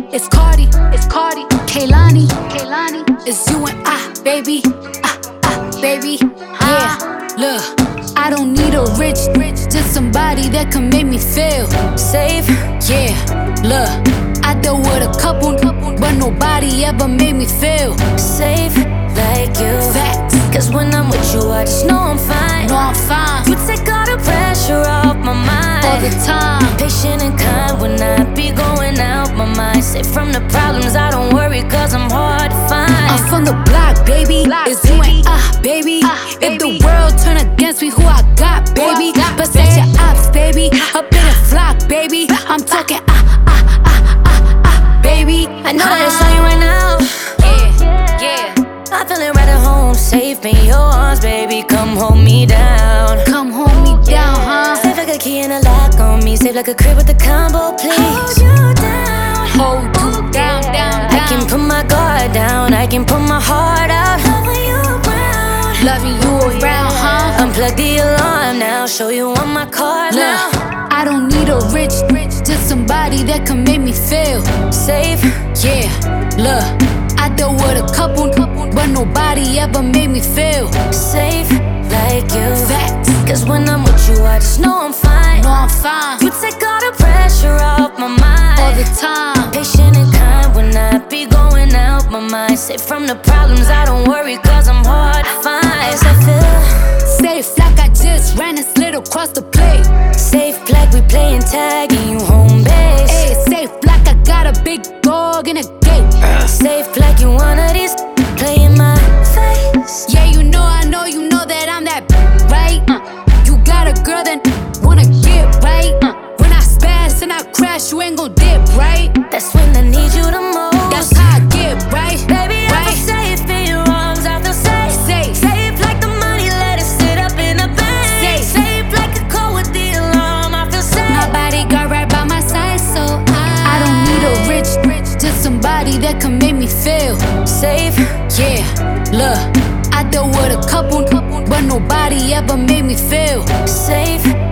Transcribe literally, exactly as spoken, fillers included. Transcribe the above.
It's Cardi, it's Cardi, Kehlani, Kehlani. It's you and I, baby, ah, ah, baby. Yeah, look, I don't need a rich, rich, just somebody that can make me feel safe. Yeah, look, I dealt with a couple, but nobody ever made me feel safe like you. Facts. Cause when I'm with you, I just know I'm fine. No, I'm fine. You take all the pressure off my mind all the time. Patient and kind when I be going out my mind. Safe from the problems, I don't worry cause I'm hard to find. I'm from the block, baby. Block, it's you and I, baby. Ah, If the baby. world turn against me, who I got, baby? got, But set your ops, baby. Up in a flock, baby. I'm talking ah, ah, ah, ah, ah, baby. I know that it's on you right now. Yeah, yeah. I'm feeling right at home, safe in your arms, baby. Come hold me down. Come hold me down, huh? Safe like a key and a lock on me. Safe like a crib with a combo, please. Hold you down. Hold you down, down, down. I can put my guard down. I can put my heart out. Loving you around. Loving you around, huh? Unplug the alarm now. Show you on my card now. Look, I don't need a rich, rich, just somebody that can make me feel Safe. Yeah, look, I dealt with a couple, but nobody ever made me feel Safe like you. Facts. Cause when I'm with you, I just know I'm fine. No, I'm fine. You take all the pressure off my mind all the time. Patient and kind when I be going out my mind. Safe from the problems, I don't worry cause I'm hard to find. Yes, I feel Safe like I just ran and slid across the plate. safe like we playing tag and you home base. Hey, safe like I got a big dog in a gate. Safe like you one of these playing my face. Yeah, you know, I know, you know that I'm that right. Uh, you got a girl that wanna get right. Uh, when I spaz and I crash, you ain't gon' dip, right? That's when I need you the most. That's how I get right. Baby, I right? feel safe in your arms. I feel safe. Safe. Safe like the money, let it sit up in the bank. Safe. Safe like a code with the alarm. I feel safe. My bodyguard right by my side, so I I don't need a rich, rich, just somebody that can make me feel Safe. Yeah, look, I dealt with a couple, but nobody ever made me feel Safe